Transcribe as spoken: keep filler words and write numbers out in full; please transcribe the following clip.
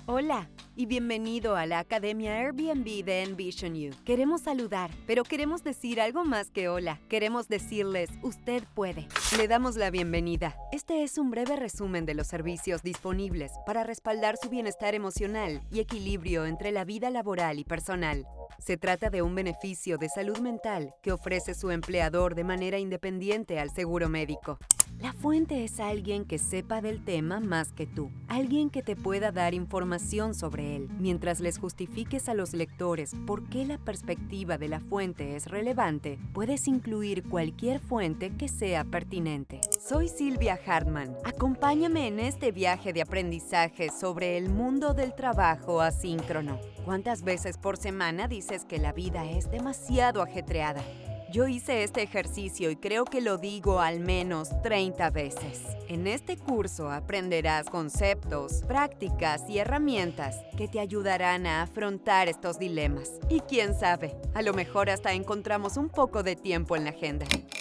Hola y bienvenido a la Academia Airbnb de Envision You. Queremos saludar, pero queremos decir algo más que hola. Queremos decirles, usted puede. Le damos la bienvenida. Este es un breve resumen de los servicios disponibles para respaldar su bienestar emocional y equilibrio entre la vida laboral y personal. Se trata de un beneficio de salud mental que ofrece su empleador de manera independiente al seguro médico. La fuente es alguien que sepa del tema más que tú, alguien que te pueda dar información sobre él, mientras les justifiques a los lectores por qué la perspectiva de la fuente es relevante. Puedes incluir cualquier fuente que sea pertinente. Soy Silvia Hartman. Acompáñame en este viaje de aprendizaje sobre el mundo del trabajo asíncrono. ¿Cuántas veces por semana dices que la vida es demasiado ajetreada? Yo hice este ejercicio y creo que lo digo al menos treinta veces. En este curso aprenderás conceptos, prácticas y herramientas que te ayudarán a afrontar estos dilemas. Y quién sabe, a lo mejor hasta encontramos un poco de tiempo en la agenda.